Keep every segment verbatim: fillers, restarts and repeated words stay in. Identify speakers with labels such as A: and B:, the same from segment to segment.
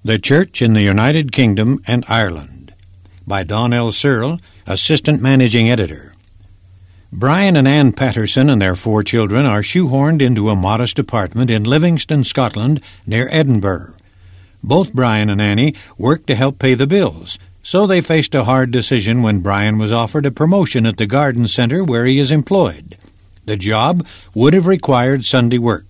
A: The Church in the United Kingdom and Ireland, by Don L. Searle, Assistant Managing Editor. Brian and Ann Patterson and their four children are shoehorned into a modest apartment in Livingston, Scotland, near Edinburgh. Both Brian and Annie worked to help pay the bills, so they faced a hard decision when Brian was offered a promotion at the garden centre where he is employed. The job would have required Sunday work.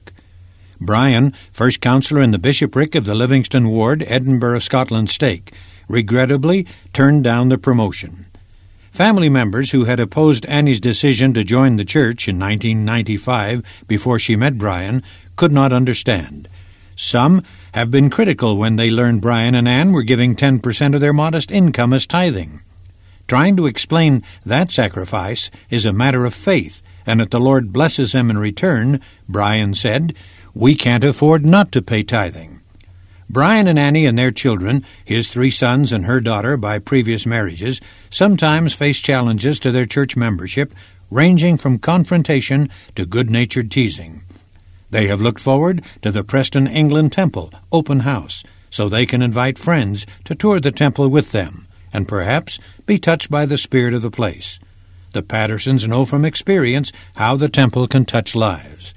A: Brian, first councillor in the bishopric of the Livingston Ward, Edinburgh, Scotland stake, regrettably turned down the promotion. Family members who had opposed Annie's decision to join the church in nineteen ninety-five before she met Brian could not understand. Some have been critical when they learned Brian and Ann were giving ten percent of their modest income as tithing. Trying to explain that sacrifice is a matter of faith, and that the Lord blesses them in return, Brian said, "We can't afford not to pay tithing." Brian and Annie and their children, his three sons and her daughter by previous marriages, sometimes face challenges to their church membership, ranging from confrontation to good-natured teasing. They have looked forward to the Preston, England Temple open house, so they can invite friends to tour the temple with them, and perhaps be touched by the spirit of the place. The Pattersons know from experience how the temple can touch lives.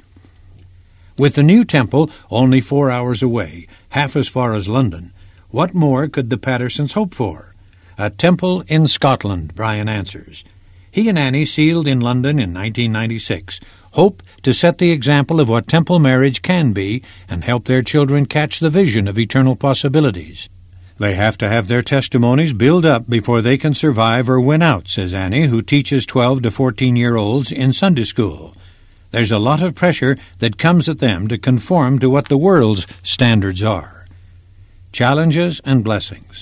A: With the new temple only four hours away, half as far as London, what more could the Pattersons hope for? A temple in Scotland, Brian answers. He and Annie sealed in London in nineteen ninety-six, hope to set the example of what temple marriage can be and help their children catch the vision of eternal possibilities. They have to have their testimonies build up before they can survive or win out, says Annie, who teaches twelve to fourteen-year-olds in Sunday school. There's a lot of pressure that comes at them to conform to what the world's standards are. Challenges and blessings.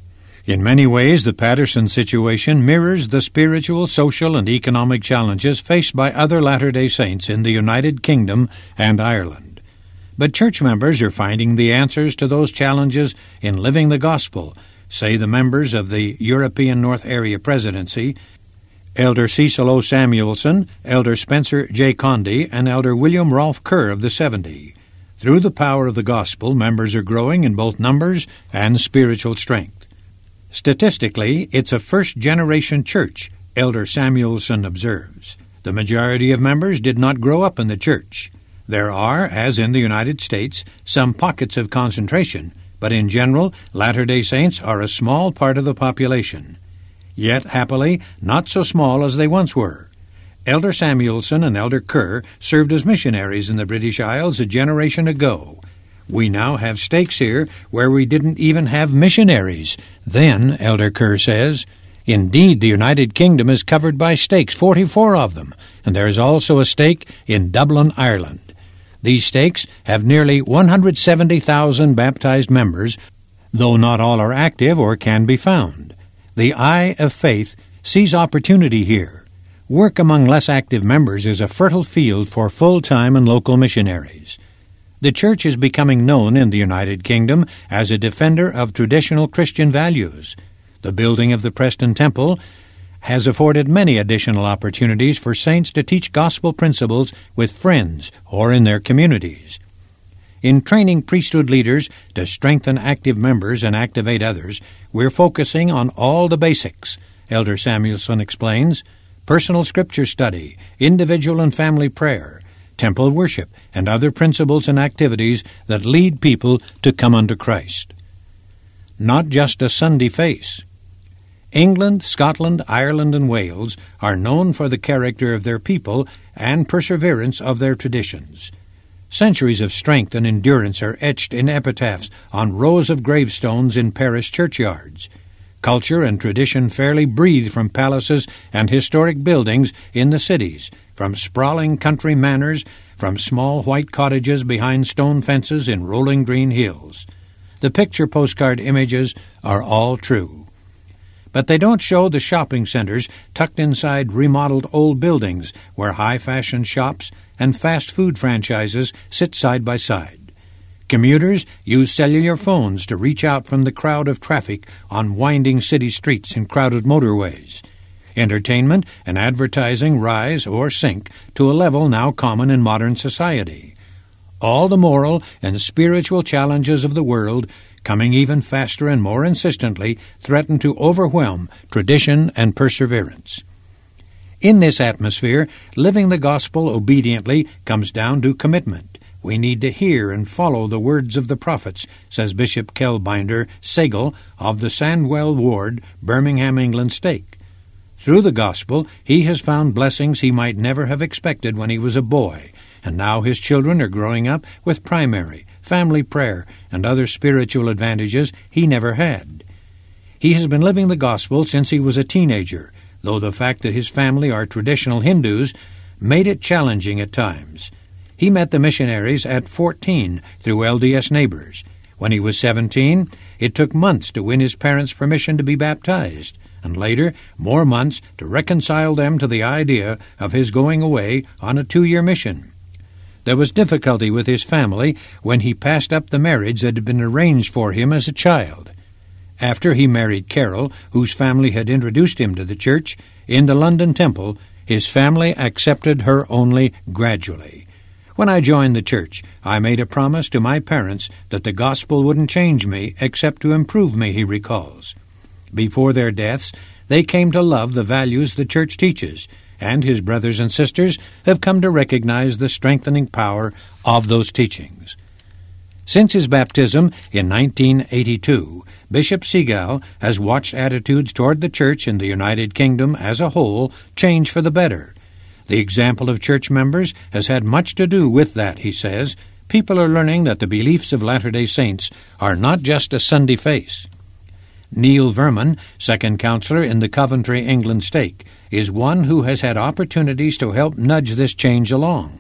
A: In many ways, the Patterson situation mirrors the spiritual, social, and economic challenges faced by other Latter-day Saints in the United Kingdom and Ireland. But church members are finding the answers to those challenges in living the gospel, say the members of the European North Area Presidency, Elder Cecil O. Samuelson, Elder Spencer J. Condy, and Elder William Rolfe Kerr of the seventy. Through the power of the gospel, members are growing in both numbers and spiritual strength. Statistically, it's a first-generation church, Elder Samuelson observes. The majority of members did not grow up in the church. There are, as in the United States, some pockets of concentration, but in general, Latter-day Saints are a small part of the population. Yet, happily, not so small as they once were. Elder Samuelson and Elder Kerr served as missionaries in the British Isles a generation ago. We now have stakes here where we didn't even have missionaries. Then, Elder Kerr says, indeed, the United Kingdom is covered by stakes, forty-four of them, and there is also a stake in Dublin, Ireland. These stakes have nearly one hundred seventy thousand baptized members, though not all are active or can be found. The eye of faith sees opportunity here. Work among less active members is a fertile field for full-time and local missionaries. The church is becoming known in the United Kingdom as a defender of traditional Christian values. The building of the Preston Temple has afforded many additional opportunities for saints to teach gospel principles with friends or in their communities. In training priesthood leaders to strengthen active members and activate others, we're focusing on all the basics, Elder Samuelson explains: personal scripture study, individual and family prayer, temple worship, and other principles and activities that lead people to come unto Christ. Not just a Sunday face. England, Scotland, Ireland, and Wales are known for the character of their people and perseverance of their traditions. Centuries of strength and endurance are etched in epitaphs on rows of gravestones in parish churchyards. Culture and tradition fairly breathe from palaces and historic buildings in the cities, from sprawling country manors, from small white cottages behind stone fences in rolling green hills. The picture postcard images are all true. But they don't show the shopping centers tucked inside remodeled old buildings where high-fashion shops and fast food franchises sit side by side. Commuters use cellular phones to reach out from the crowd of traffic on winding city streets and crowded motorways. Entertainment and advertising rise or sink to a level now common in modern society. All the moral and spiritual challenges of the world coming even faster and more insistently, threaten to overwhelm tradition and perseverance. In this atmosphere, living the gospel obediently comes down to commitment. We need to hear and follow the words of the prophets, says Bishop Kelbinder Segal of the Sandwell Ward, Birmingham, England stake. Through the gospel, he has found blessings he might never have expected when he was a boy, and now his children are growing up with primary, family prayer, and other spiritual advantages he never had. He has been living the gospel since he was a teenager, though the fact that his family are traditional Hindus made it challenging at times. He met the missionaries at fourteen through L D S Neighbors. When he was seventeen, it took months to win his parents' permission to be baptized, and later more months to reconcile them to the idea of his going away on a two-year mission. There was difficulty with his family when he passed up the marriage that had been arranged for him as a child. After he married Carol, whose family had introduced him to the church, in the London Temple, his family accepted her only gradually. When I joined the church, I made a promise to my parents that the gospel wouldn't change me except to improve me, he recalls. Before their deaths, they came to love the values the church teaches, and his brothers and sisters have come to recognize the strengthening power of those teachings. Since his baptism in nineteen eighty-two, Bishop Segal has watched attitudes toward the church in the United Kingdom as a whole change for the better. The example of church members has had much to do with that, he says. People are learning that the beliefs of Latter-day Saints are not just a Sunday face. Neil Verman, second counselor in the Coventry, England stake, is one who has had opportunities to help nudge this change along.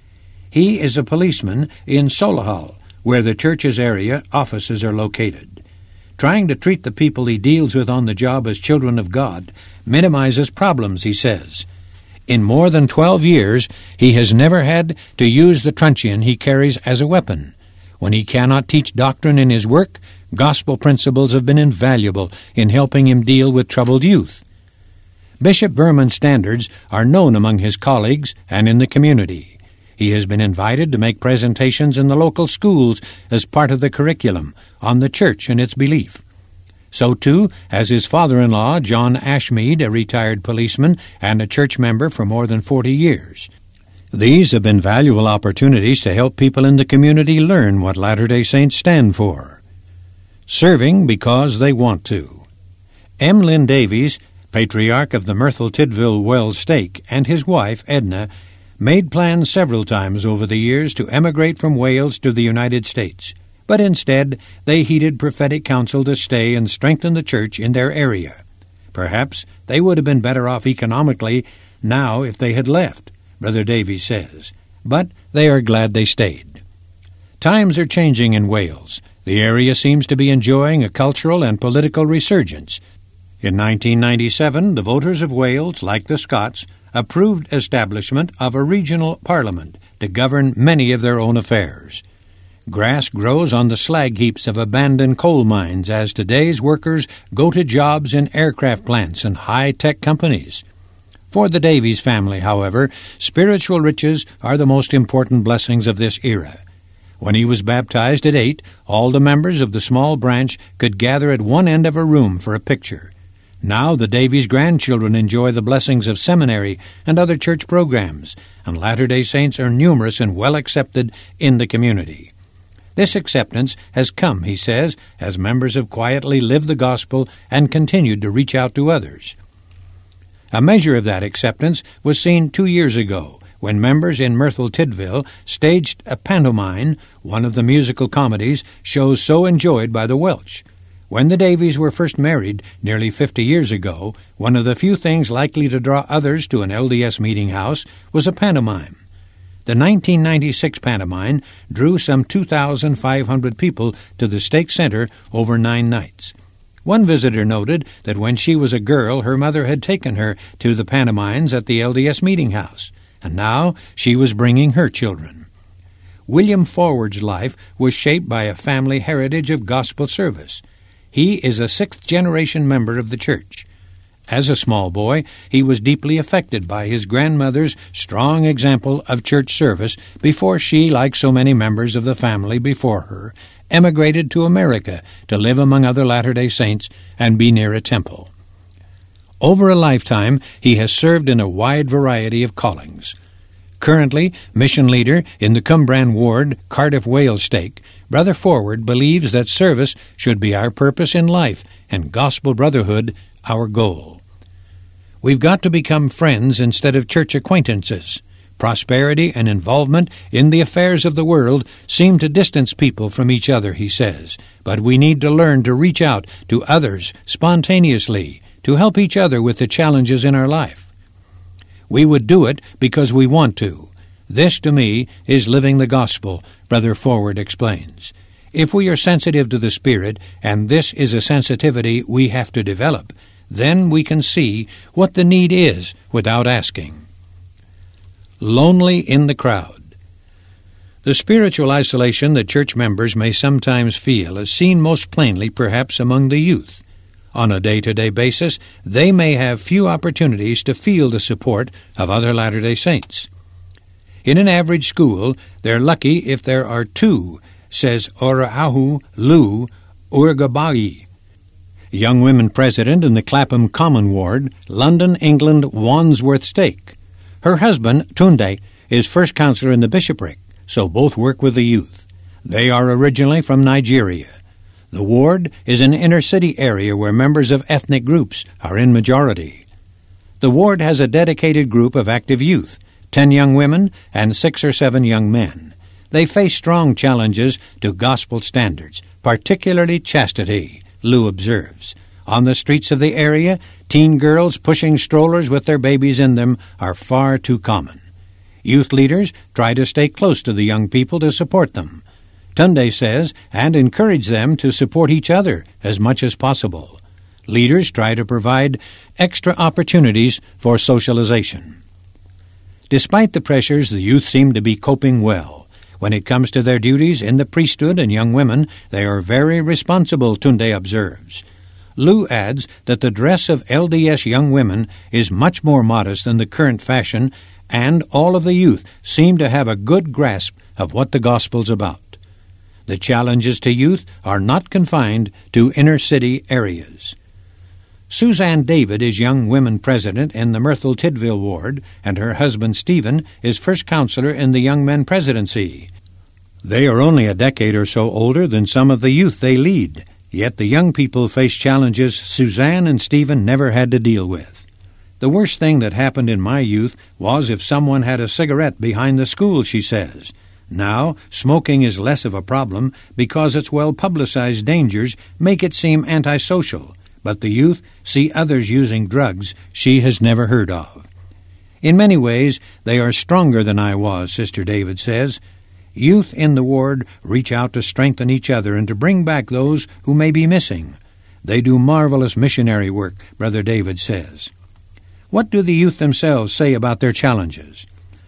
A: He is a policeman in Solihull, where the church's area offices are located. Trying to treat the people he deals with on the job as children of God minimizes problems, he says. In more than twelve years, he has never had to use the truncheon he carries as a weapon. When he cannot teach doctrine in his work, gospel principles have been invaluable in helping him deal with troubled youth. Bishop Verman's standards are known among his colleagues and in the community. He has been invited to make presentations in the local schools as part of the curriculum on the church and its belief. So, too, has his father-in-law, John Ashmead, a retired policeman and a church member for more than forty years. These have been valuable opportunities to help people in the community learn what Latter-day Saints stand for. Serving because they want to. M. Lynn Davies, patriarch of the Myrtle Tidville Wells stake, and his wife, Edna, made plans several times over the years to emigrate from Wales to the United States. But instead, they heeded prophetic counsel to stay and strengthen the church in their area. Perhaps they would have been better off economically now if they had left, Brother Davies says, but they are glad they stayed. Times are changing in Wales. The area seems to be enjoying a cultural and political resurgence. In nineteen ninety-seven, the voters of Wales, like the Scots, approved establishment of a regional parliament to govern many of their own affairs. Grass grows on the slag heaps of abandoned coal mines as today's workers go to jobs in aircraft plants and high-tech companies. For the Davies family, however, spiritual riches are the most important blessings of this era. When he was baptized at eight, all the members of the small branch could gather at one end of a room for a picture. Now the Davies grandchildren enjoy the blessings of seminary and other church programs, and Latter-day Saints are numerous and well accepted in the community. This acceptance has come, he says, as members have quietly lived the gospel and continued to reach out to others. A measure of that acceptance was seen two years ago when members in Myrtle Tidville staged a pantomime, one of the musical comedies, shows so enjoyed by the Welsh. When the Davies were first married nearly fifty years ago, one of the few things likely to draw others to an L D S meeting house was a pantomime. The nineteen ninety-six pantomime drew some two thousand five hundred people to the Stake Center over nine nights. One visitor noted that when she was a girl, her mother had taken her to the pantomimes at the L D S meeting house, and now she was bringing her children. William Forward's life was shaped by a family heritage of gospel service. He is a sixth-generation member of the church. As a small boy, he was deeply affected by his grandmother's strong example of church service before she, like so many members of the family before her, emigrated to America to live among other Latter-day Saints and be near a temple. Over a lifetime, he has served in a wide variety of callings. Currently mission leader in the Cumbrian Ward, Cardiff Wales Stake, Brother Forward believes that service should be our purpose in life and gospel brotherhood our goal. We've got to become friends instead of church acquaintances. Prosperity and involvement in the affairs of the world seem to distance people from each other, he says, but we need to learn to reach out to others spontaneously to help each other with the challenges in our life. We would do it because we want to. This, to me, is living the gospel, Brother Forward explains. If we are sensitive to the Spirit, and this is a sensitivity we have to develop, then we can see what the need is without asking. Lonely in the crowd. The spiritual isolation that church members may sometimes feel is seen most plainly perhaps among the youth. On a day-to-day basis, they may have few opportunities to feel the support of other Latter-day Saints. In an average school, they're lucky if there are two, says Oraahu Lu Urgabagi, young women president in the Clapham Common Ward, London, England, Wandsworth Stake. Her husband, Tunde, is first counselor in the bishopric, so both work with the youth. They are originally from Nigeria. The ward is an inner-city area where members of ethnic groups are in majority. The ward has a dedicated group of active youth, ten young women and six or seven young men. They face strong challenges to gospel standards, particularly chastity, Lou observes. On the streets of the area, teen girls pushing strollers with their babies in them are far too common. Youth leaders try to stay close to the young people to support them. Tunde says, and encourage them to support each other as much as possible. Leaders try to provide extra opportunities for socialization. Despite the pressures, the youth seem to be coping well. When it comes to their duties in the priesthood and young women, they are very responsible, Tunde observes. Lou adds that the dress of L D S young women is much more modest than the current fashion, and all of the youth seem to have a good grasp of what the gospel's about. The challenges to youth are not confined to inner-city areas. Suzanne David is young women president in the Myrtle Tidville Ward, and her husband Stephen is first counselor in the young men presidency. They are only a decade or so older than some of the youth they lead. Yet the young people face challenges Suzanne and Stephen never had to deal with. The worst thing that happened in my youth was if someone had a cigarette behind the school, she says. Now, smoking is less of a problem because its well-publicized dangers make it seem antisocial, but the youth see others using drugs she has never heard of. In many ways, they are stronger than I was, Sister David says. Youth in the ward reach out to strengthen each other and to bring back those who may be missing. They do marvelous missionary work, Brother David says. What do the youth themselves say about their challenges?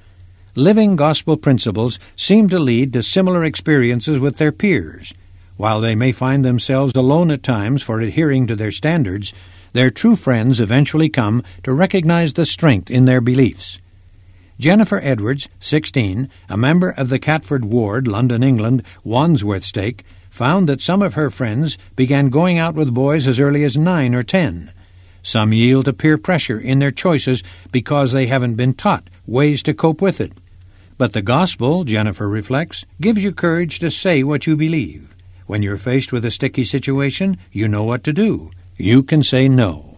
A: Living gospel principles seem to lead to similar experiences with their peers. While they may find themselves alone at times for adhering to their standards, their true friends eventually come to recognize the strength in their beliefs. Jennifer Edwards, sixteen, a member of the Catford Ward, London, England, Wandsworth Stake, found that some of her friends began going out with boys as early as nine or ten. Some yield to peer pressure in their choices because they haven't been taught ways to cope with it. But the gospel, Jennifer reflects, gives you courage to say what you believe. When you're faced with a sticky situation, you know what to do. You can say no.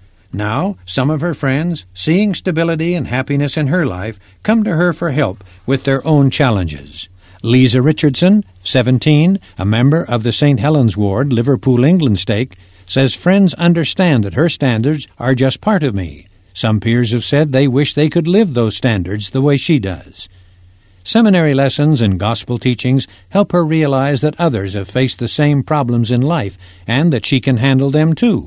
A: Now, some of her friends, seeing stability and happiness in her life, come to her for help with their own challenges. Lisa Richardson, seventeen, a member of the Saint Helens Ward, Liverpool, England Stake, says friends understand that her standards are just part of me. Some peers have said they wish they could live those standards the way she does. Seminary lessons and gospel teachings help her realize that others have faced the same problems in life and that she can handle them too.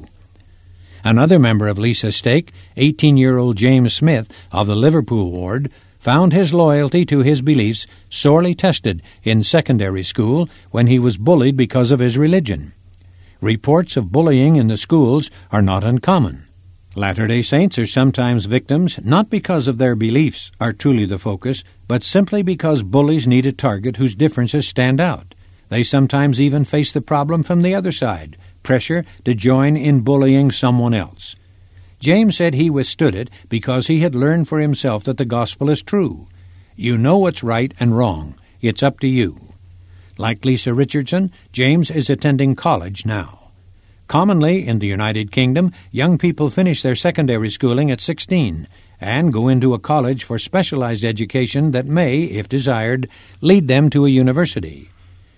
A: Another member of Lisa's Stake, eighteen-year-old James Smith of the Liverpool Ward, found his loyalty to his beliefs sorely tested in secondary school when he was bullied because of his religion. Reports of bullying in the schools are not uncommon. Latter-day Saints are sometimes victims not because of their beliefs are truly the focus, but simply because bullies need a target whose differences stand out. They sometimes even face the problem from the other side, pressure to join in bullying someone else. James said he withstood it because he had learned for himself that the gospel is true. You know what's right and wrong. It's up to you. Like Lisa Richardson, James is attending college now. Commonly in the United Kingdom, young people finish their secondary schooling at sixteen and go into a college for specialized education that may, if desired, lead them to a university.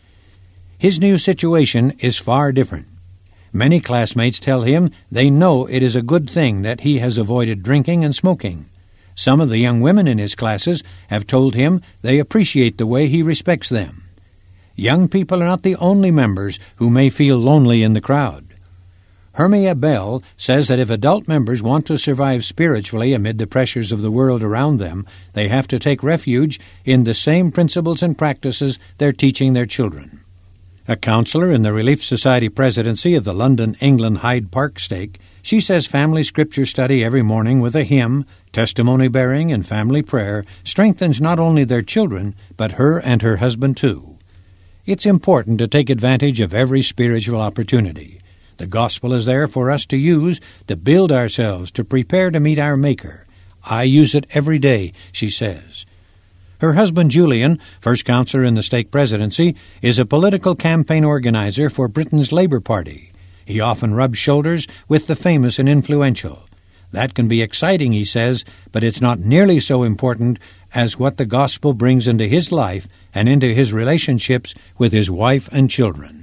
A: His new situation is far different. Many classmates tell him they know it is a good thing that he has avoided drinking and smoking. Some of the young women in his classes have told him they appreciate the way he respects them. Young people are not the only members who may feel lonely in the crowd. Hermia Bell says that if adult members want to survive spiritually amid the pressures of the world around them, they have to take refuge in the same principles and practices they're teaching their children. A counselor in the Relief Society presidency of the London, England Hyde Park stake, she says family scripture study every morning with a hymn, testimony bearing, and family prayer strengthens not only their children, but her and her husband too. It's important to take advantage of every spiritual opportunity. The gospel is there for us to use, to build ourselves, to prepare to meet our Maker. I use it every day, she says. Her husband Julian, first counselor in the stake presidency, is a political campaign organizer for Britain's Labour Party. He often rubs shoulders with the famous and influential. That can be exciting, he says, but it's not nearly so important as what the gospel brings into his life and into his relationships with his wife and children.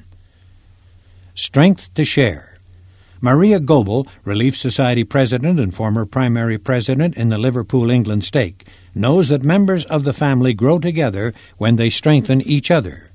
A: Strength to share. Maria Goebel, Relief Society president and former primary president in the Liverpool, England stake, knows that members of the family grow together when they strengthen each other.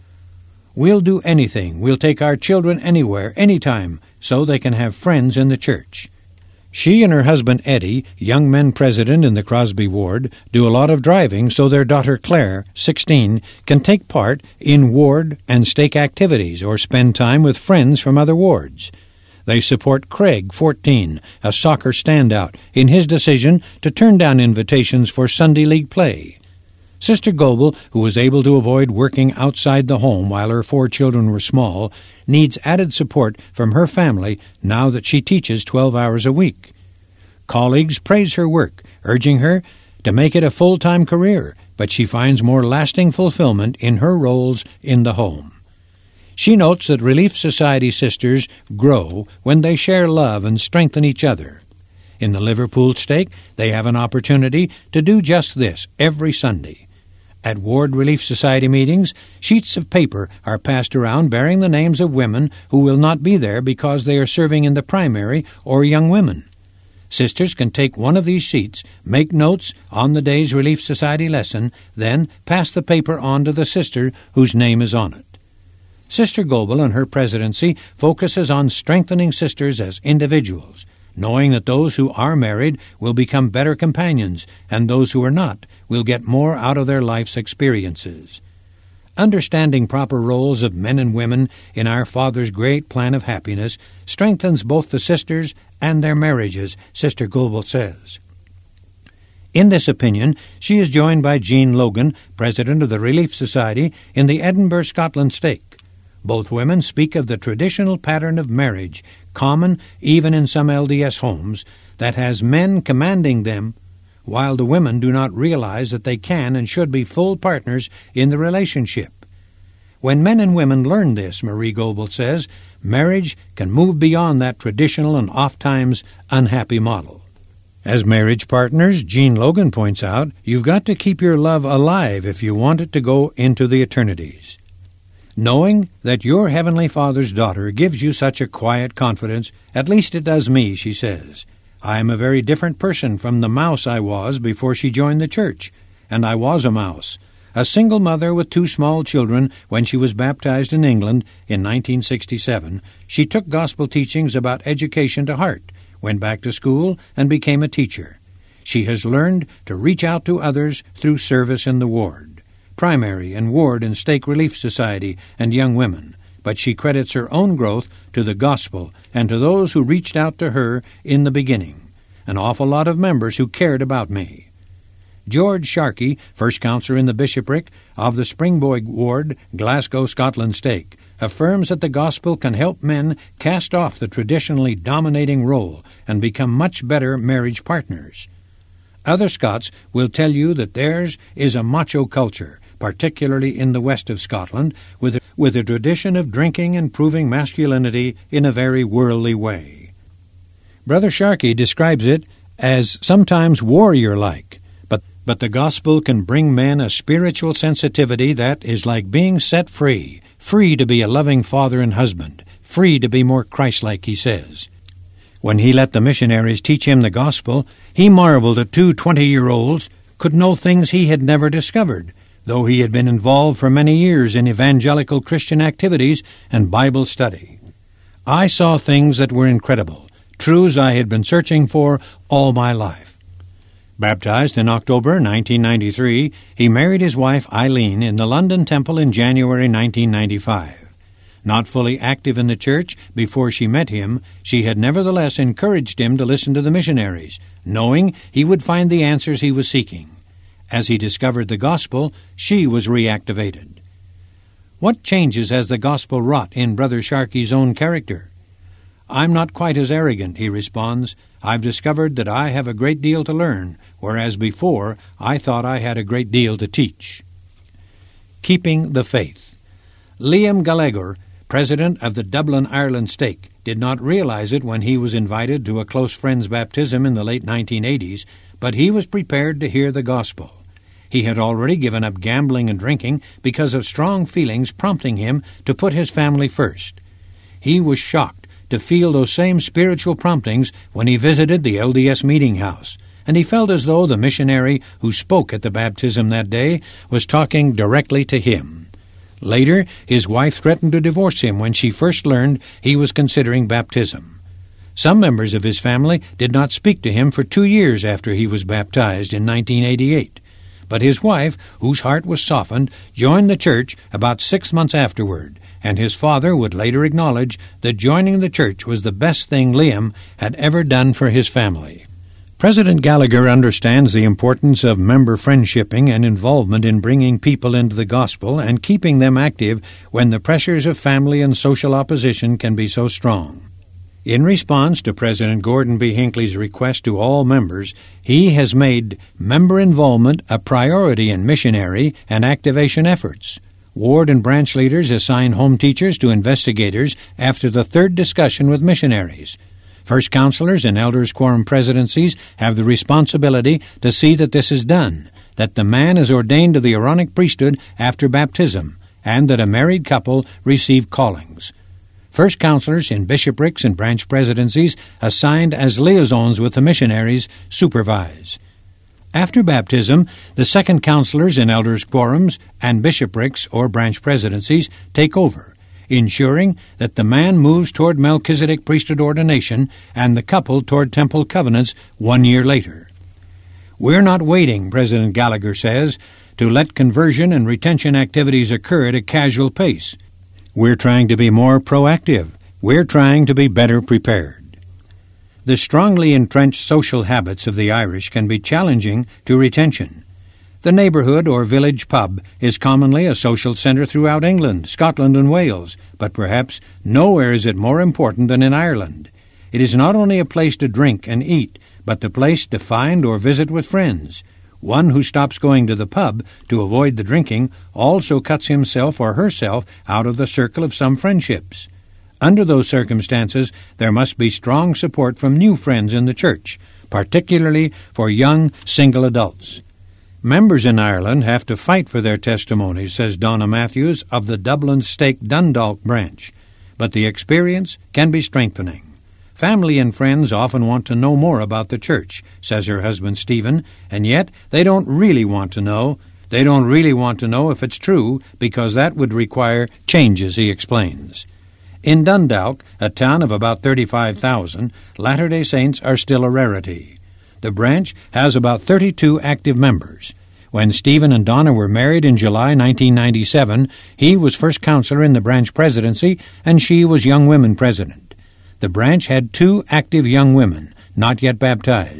A: We'll do anything. We'll take our children anywhere, anytime, so they can have friends in the church. She and her husband Eddie, young men president in the Crosby ward, do a lot of driving so their daughter Claire, sixteen, can take part in ward and stake activities or spend time with friends from other wards. They support Craig, fourteen, a soccer standout, in his decision to turn down invitations for Sunday League play. Sister Goebel, who was able to avoid working outside the home while her four children were small, needs added support from her family now that she teaches twelve hours a week. Colleagues praise her work, urging her to make it a full-time career, but she finds more lasting fulfillment in her roles in the home. She notes that Relief Society sisters grow when they share love and strengthen each other. In the Liverpool stake, they have an opportunity to do just this every Sunday. At Ward Relief Society meetings, sheets of paper are passed around bearing the names of women who will not be there because they are serving in the primary or young women. Sisters can take one of these sheets, make notes on the day's Relief Society lesson, then pass the paper on to the sister whose name is on it. Sister Goebel and her presidency focuses on strengthening sisters as individuals, knowing that those who are married will become better companions, and those who are not will get more out of their life's experiences. Understanding proper roles of men and women in our Father's great plan of happiness strengthens both the sisters and their marriages, Sister Goebel says. In this opinion, she is joined by Jean Logan, president of the Relief Society in the Edinburgh, Scotland stake. Both women speak of the traditional pattern of marriage, common even in some L D S homes, that has men commanding them, while the women do not realize that they can and should be full partners in the relationship. When men and women learn this, Marie Goebel says, marriage can move beyond that traditional and oft-times unhappy model. As marriage partners, Jean Logan points out, you've got to keep your love alive if you want it to go into the eternities. Knowing that your Heavenly Father's daughter gives you such a quiet confidence, at least it does me, she says. I am a very different person from the mouse I was before she joined the church, and I was a mouse. A single mother with two small children when she was baptized in England in nineteen sixty-seven, she took gospel teachings about education to heart, went back to school, and became a teacher. She has learned to reach out to others through service in the ward. Primary and ward and stake relief society and young women, but she credits her own growth to the gospel and to those who reached out to her in the beginning, an awful lot of members who cared about me. George Sharkey, first councillor in the bishopric of the Springboig Ward, Glasgow, Scotland Stake, affirms that the gospel can help men cast off the traditionally dominating role and become much better marriage partners. Other Scots will tell you that theirs is a macho culture, particularly in the west of Scotland, with a, with a tradition of drinking and proving masculinity in a very worldly way. Brother Sharkey describes it as sometimes warrior-like, but, but the gospel can bring men a spiritual sensitivity that is like being set free, free to be a loving father and husband, free to be more Christ-like, he says. When he let the missionaries teach him the gospel, he marveled that two twenty-year-olds could know things he had never discovered, though he had been involved for many years in evangelical Christian activities and Bible study. I saw things that were incredible, truths I had been searching for all my life. Baptized in October nineteen ninety-three, he married his wife Eileen in the London Temple in January nineteen ninety-five. Not fully active in the church before she met him, she had nevertheless encouraged him to listen to the missionaries, knowing he would find the answers he was seeking. As he discovered the gospel, she was reactivated. What changes has the gospel wrought in Brother Sharkey's own character? I'm not quite as arrogant, he responds. I've discovered that I have a great deal to learn, whereas before I thought I had a great deal to teach. Keeping the faith. Liam Gallagher, president of the Dublin, Ireland Stake, did not realize it when he was invited to a close friend's baptism in the late nineteen eighties, but he was prepared to hear the gospel. He had already given up gambling and drinking because of strong feelings prompting him to put his family first. He was shocked to feel those same spiritual promptings when he visited the L D S meeting house, and he felt as though the missionary who spoke at the baptism that day was talking directly to him. Later, his wife threatened to divorce him when she first learned he was considering baptism. Some members of his family did not speak to him for two years after he was baptized in nineteen eighty-eight. But his wife, whose heart was softened, joined the church about six months afterward, and his father would later acknowledge that joining the church was the best thing Liam had ever done for his family. President Gallagher understands the importance of member friendshipping and involvement in bringing people into the gospel and keeping them active when the pressures of family and social opposition can be so strong. In response to President Gordon B. Hinckley's request to all members, he has made member involvement a priority in missionary and activation efforts. Ward and branch leaders assign home teachers to investigators after the third discussion with missionaries. First counselors and elders' quorum presidencies have the responsibility to see that this is done, that the man is ordained to the Aaronic priesthood after baptism, and that a married couple receive callings. First counselors in bishoprics and branch presidencies assigned as liaisons with the missionaries supervise. After baptism, the second counselors in elders' quorums and bishoprics or branch presidencies take over, ensuring that the man moves toward Melchizedek priesthood ordination and the couple toward temple covenants one year later. We're not waiting, President Gallagher says, to let conversion and retention activities occur at a casual pace. We're trying to be more proactive. We're trying to be better prepared. The strongly entrenched social habits of the Irish can be challenging to retention. The neighborhood or village pub is commonly a social center throughout England, Scotland, and Wales, but perhaps nowhere is it more important than in Ireland. It is not only a place to drink and eat, but the place to find or visit with friends. One who stops going to the pub to avoid the drinking also cuts himself or herself out of the circle of some friendships. Under those circumstances, there must be strong support from new friends in the church, particularly for young single adults. Members in Ireland have to fight for their testimonies, says Donna Matthews of the Dublin Stake Dundalk branch, but the experience can be strengthening. Family and friends often want to know more about the church, says her husband Stephen, and yet they don't really want to know. They don't really want to know if it's true, because that would require changes, he explains. In Dundalk, a town of about thirty-five thousand, Latter-day Saints are still a rarity. The branch has about thirty-two active members. When Stephen and Donna were married in July nineteen ninety-seven, he was first counselor in the branch presidency, and she was young women president. The branch had two active young women, not yet baptized.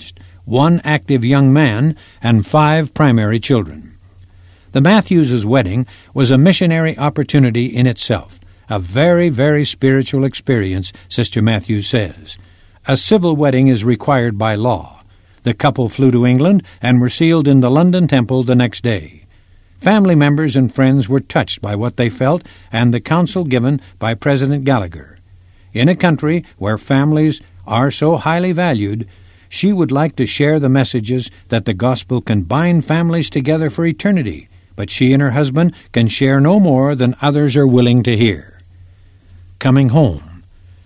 A: one active young man, and five primary children. The Matthews' wedding was a missionary opportunity in itself, a very, very spiritual experience, Sister Matthews says. A civil wedding is required by law. The couple flew to England and were sealed in the London Temple the next day. Family members and friends were touched by what they felt and the counsel given by President Gallagher. In a country where families are so highly valued, she would like to share the messages that the gospel can bind families together for eternity, but she and her husband can share no more than others are willing to hear. Coming home.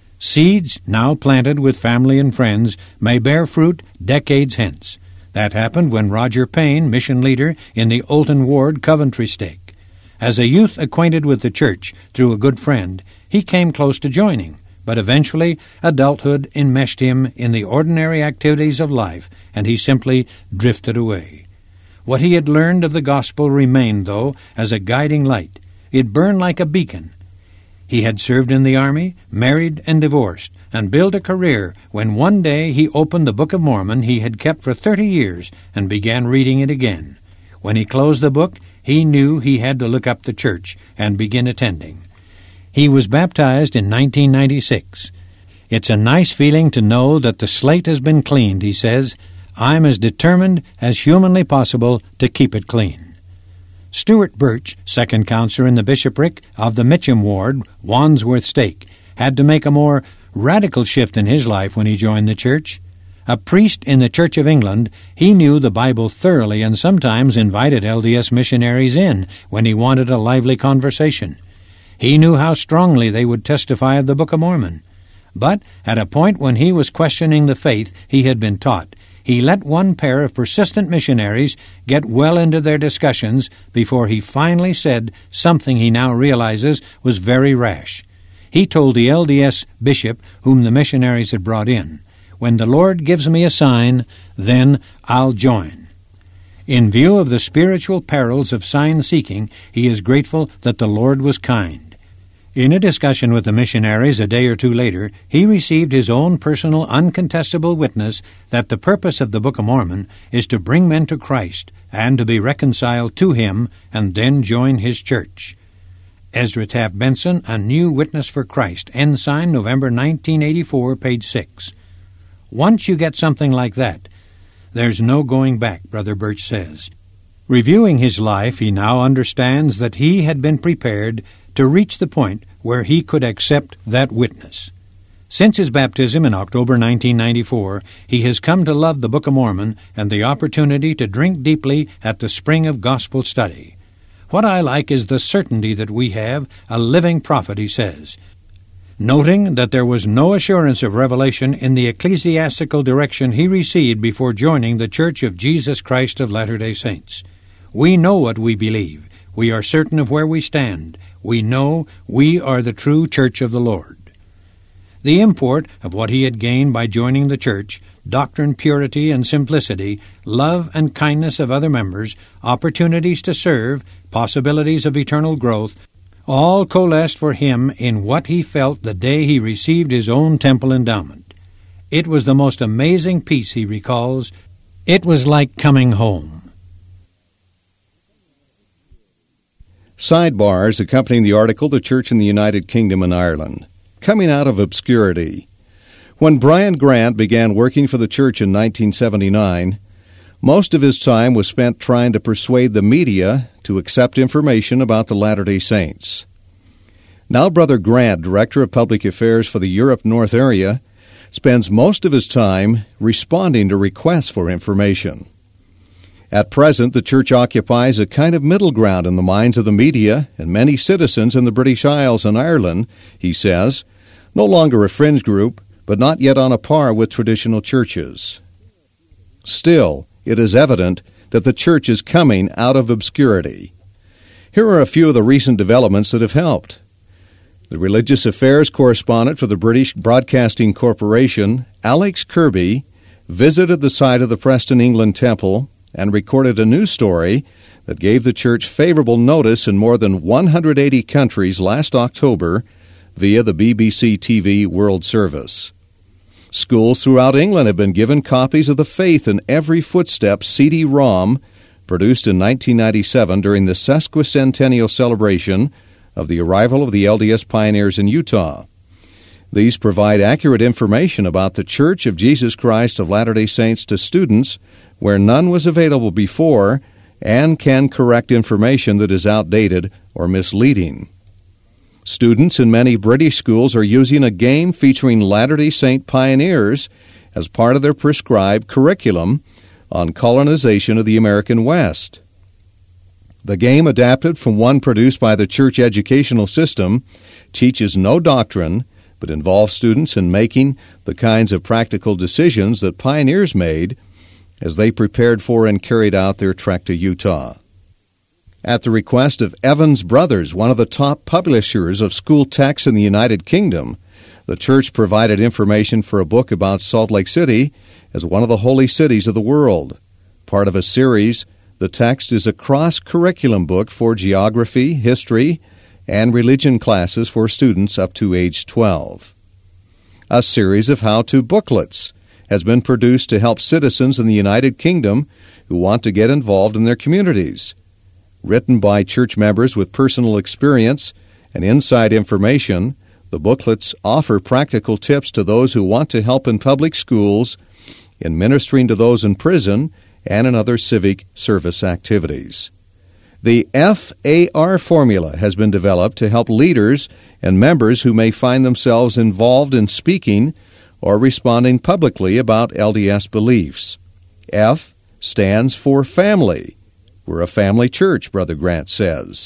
A: Seeds now planted with family and friends may bear fruit decades hence. That happened when Roger Payne, mission leader in the Olton Ward, Coventry stake. As a youth acquainted with the church through a good friend, he came close to joining, but eventually adulthood enmeshed him in the ordinary activities of life, and he simply drifted away. What he had learned of the gospel remained, though, as a guiding light. It burned like a beacon. He had served in the army, married and divorced, and built a career when one day he opened the Book of Mormon he had kept for thirty years and began reading it again. When he closed the book, he knew he had to look up the church and begin attending. He was baptized in nineteen ninety-six. It's a nice feeling to know that the slate has been cleaned, he says. I'm as determined as humanly possible to keep it clean. Stuart Birch, second counselor in the bishopric of the Mitcham Ward, Wandsworth stake, had to make a more radical shift in his life when he joined the church. A priest in the Church of England, he knew the Bible thoroughly and sometimes invited L D S missionaries in when he wanted a lively conversation. He knew how strongly they would testify of the Book of Mormon. But at a point when he was questioning the faith he had been taught, he let one pair of persistent missionaries get well into their discussions before he finally said something he now realizes was very rash. He told the L D S bishop whom the missionaries had brought in, "When the Lord gives me a sign, then I'll join." In view of the spiritual perils of sign-seeking, he is grateful that the Lord was kind. In a discussion with the missionaries a day or two later, he received his own personal, uncontestable witness that the purpose of the Book of Mormon is to bring men to Christ and to be reconciled to Him and then join His church. Ezra Taft Benson, A New Witness for Christ, Ensign, November nineteen eighty-four, page six. Once you get something like that, there's no going back, Brother Birch says. Reviewing his life, he now understands that he had been prepared to reach the point where he could accept that witness. Since his baptism in October nineteen ninety-four, he has come to love the Book of Mormon and the opportunity to drink deeply at the spring of gospel study. What I like is the certainty that we have a living prophet, he says, noting that there was no assurance of revelation in the ecclesiastical direction he received before joining the Church of Jesus Christ of Latter-day Saints. We know what we believe. We are certain of where we stand. We know we are the true church of the Lord. The import of what he had gained by joining the church, doctrine, purity, and simplicity, love and kindness of other members, opportunities to serve, possibilities of eternal growth, all coalesced for him in what he felt the day he received his own temple endowment. It was the most amazing peace, he recalls. It was like coming home.
B: Sidebars accompanying the article, The Church in the United Kingdom and Ireland. Coming out of obscurity. When Brian Grant began working for the church in nineteen seventy-nine, most of his time was spent trying to persuade the media to accept information about the Latter-day Saints. Now Brother Grant, Director of Public Affairs for the Europe North area, spends most of his time responding to requests for information. At present, the church occupies a kind of middle ground in the minds of the media and many citizens in the British Isles and Ireland, he says, no longer a fringe group, but not yet on a par with traditional churches. Still, it is evident that the church is coming out of obscurity. Here are a few of the recent developments that have helped. The religious affairs correspondent for the British Broadcasting Corporation, Alex Kirby, visited the site of the Preston, England Temple and recorded a news story that gave the church favorable notice in more than one hundred eighty countries last October via the B B C T V World Service. Schools throughout England have been given copies of the Faith in Every Footstep C D ROM, produced in nineteen ninety-seven during the sesquicentennial celebration of the arrival of the L D S pioneers in Utah. These provide accurate information about the Church of Jesus Christ of Latter-day Saints to students where none was available before, and can correct information that is outdated or misleading. Students in many British schools are using a game featuring Latter-day Saint pioneers as part of their prescribed curriculum on colonization of the American West. The game, adapted from one produced by the church educational system, teaches no doctrine, but involves students in making the kinds of practical decisions that pioneers made as they prepared for and carried out their trek to Utah. At the request of Evans Brothers, one of the top publishers of school texts in the United Kingdom, the church provided information for a book about Salt Lake City as one of the holy cities of the world. Part of a series, the text is a cross-curriculum book for geography, history, and religion classes for students up to age twelve. A series of how-to booklets has been produced to help citizens in the United Kingdom who want to get involved in their communities. Written by church members with personal experience and inside information, the booklets offer practical tips to those who want to help in public schools, in ministering to those in prison, and in other civic service activities. The F A R formula has been developed to help leaders and members who may find themselves involved in speaking or responding publicly about L D S beliefs. F stands for family. We're a family church, Brother Grant says.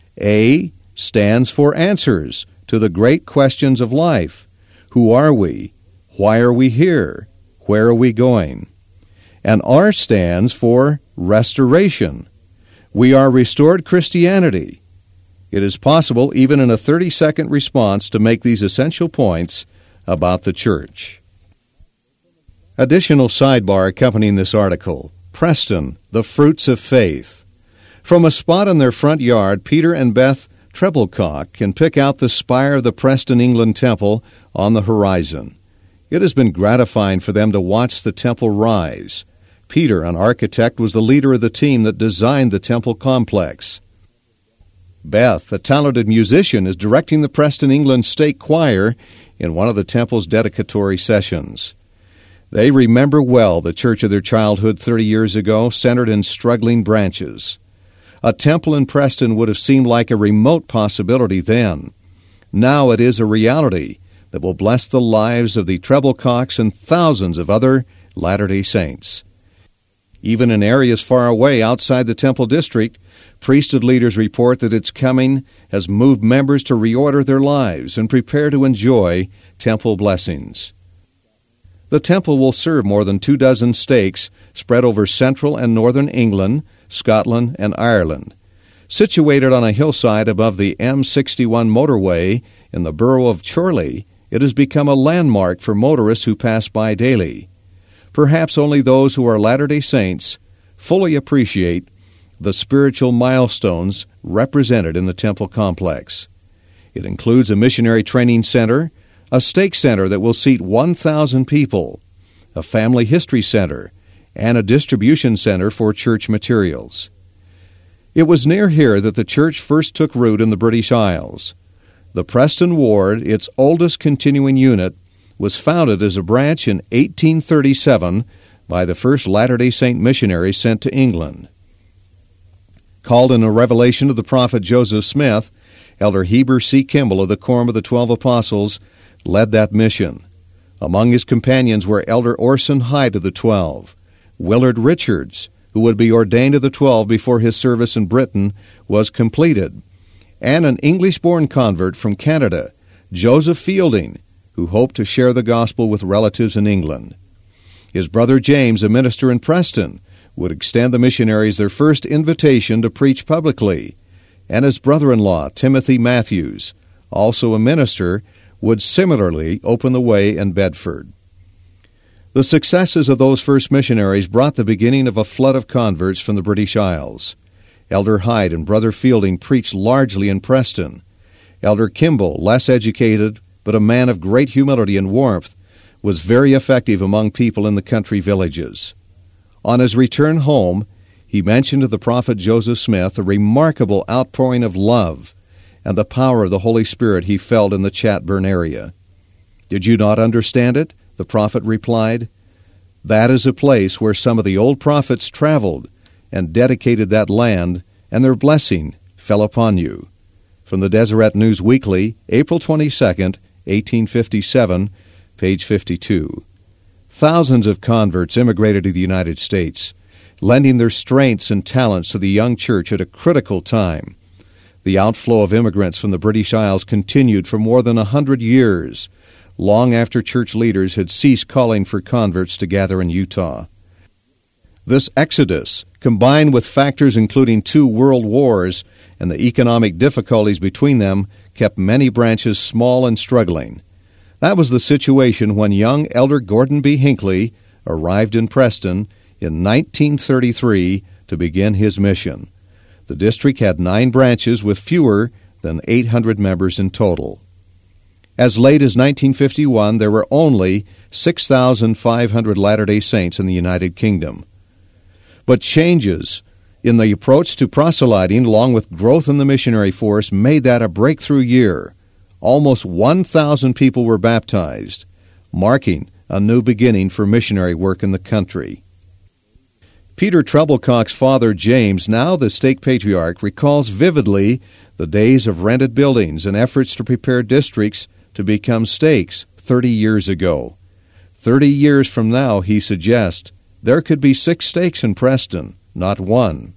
B: A stands for answers to the great questions of life. Who are we? Why are we here? Where are we going? And R stands for restoration. We are restored Christianity. It is possible, even in a thirty-second response, to make these essential points about the church. Additional sidebar accompanying this article. Preston, the Fruits of Faith. From a spot in their front yard, Peter and Beth Treblecock can pick out the spire of the Preston, England temple on the horizon. It has been gratifying for them to watch the temple rise. Peter, an architect, was the leader of the team that designed the temple complex. Beth, a talented musician, is directing the Preston, England State Choir in one of the temple's dedicatory sessions. They remember well the church of their childhood thirty years ago, centered in struggling branches. A temple in Preston would have seemed like a remote possibility then. Now it is a reality that will bless the lives of the Treblecocks and thousands of other Latter-day Saints. Even in areas far away outside the temple district, priesthood leaders report that its coming has moved members to reorder their lives and prepare to enjoy temple blessings. The temple will serve more than two dozen stakes spread over central and northern England, Scotland, and Ireland. Situated on a hillside above the M sixty-one motorway in the borough of Chorley, it has become a landmark for motorists who pass by daily. Perhaps only those who are Latter-day Saints fully appreciate the spiritual milestones represented in the temple complex. It includes a missionary training center, a stake center that will seat one thousand people, a family history center, and a distribution center for church materials. It was near here that the church first took root in the British Isles. The Preston Ward, its oldest continuing unit, was founded as a branch in eighteen thirty-seven by the first Latter-day Saint missionaries sent to England. Called in a revelation of the prophet Joseph Smith, Elder Heber C. Kimball of the Quorum of the Twelve Apostles led that mission. Among his companions were Elder Orson Hyde of the Twelve, Willard Richards, who would be ordained of the Twelve before his service in Britain was completed, and an English-born convert from Canada, Joseph Fielding, who hoped to share the gospel with relatives in England. His brother James, a minister in Preston, would extend the missionaries their first invitation to preach publicly, and his brother-in-law, Timothy Matthews, also a minister, would similarly open the way in Bedford. The successes of those first missionaries brought the beginning of a flood of converts from the British Isles. Elder Hyde and Brother Fielding preached largely in Preston. Elder Kimball, less educated, but a man of great humility and warmth, was very effective among people in the country villages. On his return home, he mentioned to the prophet Joseph Smith a remarkable outpouring of love and the power of the Holy Spirit he felt in the Chatburn area. "Did you not understand it?" the prophet replied. "That is a place where some of the old prophets traveled and dedicated that land, and their blessing fell upon you." From the Deseret News Weekly, April twenty-second, eighteen fifty-seven, page fifty-two. Thousands of converts immigrated to the United States, lending their strengths and talents to the young church at a critical time. The outflow of immigrants from the British Isles continued for more than a hundred years, long after church leaders had ceased calling for converts to gather in Utah. This exodus, combined with factors including two world wars and the economic difficulties between them, kept many branches small and struggling. That was the situation when young Elder Gordon B. Hinckley arrived in Preston in nineteen thirty-three to begin his mission. The district had nine branches with fewer than eight hundred members in total. As late as nineteen fifty-one, there were only six thousand five hundred Latter-day Saints in the United Kingdom. But changes in the approach to proselyting, along with growth in the missionary force, made that a breakthrough year. Almost one thousand people were baptized, marking a new beginning for missionary work in the country. Peter Treblecock's father, James, now the stake patriarch, recalls vividly the days of rented buildings and efforts to prepare districts to become stakes thirty years ago. Thirty years from now, he suggests, there could be six stakes in Preston, not one.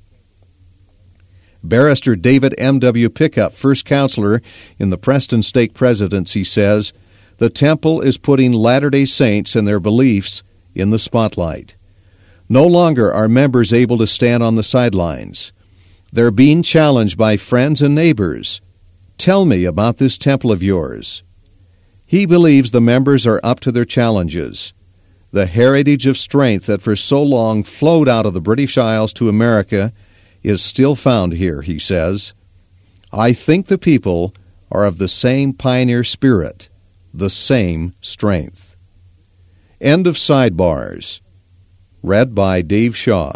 B: Barrister David M W Pickup, first counselor in the Preston Stake Presidency, says, "The temple is putting Latter-day Saints and their beliefs in the spotlight. No longer are members able to stand on the sidelines. They're being challenged by friends and neighbors. Tell me about this temple of yours." He believes the members are up to their challenges. The heritage of strength that for so long flowed out of the British Isles to America is still found here, he says. "I think the people are of the same pioneer spirit, the same strength." End of sidebars. Read by Dave Shaw.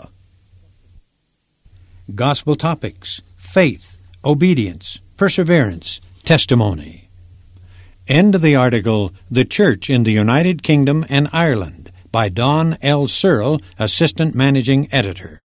A: Gospel topics: faith, obedience, perseverance, testimony. End of the article, The Church in the United Kingdom and Ireland, by Don L. Searle, Assistant Managing Editor.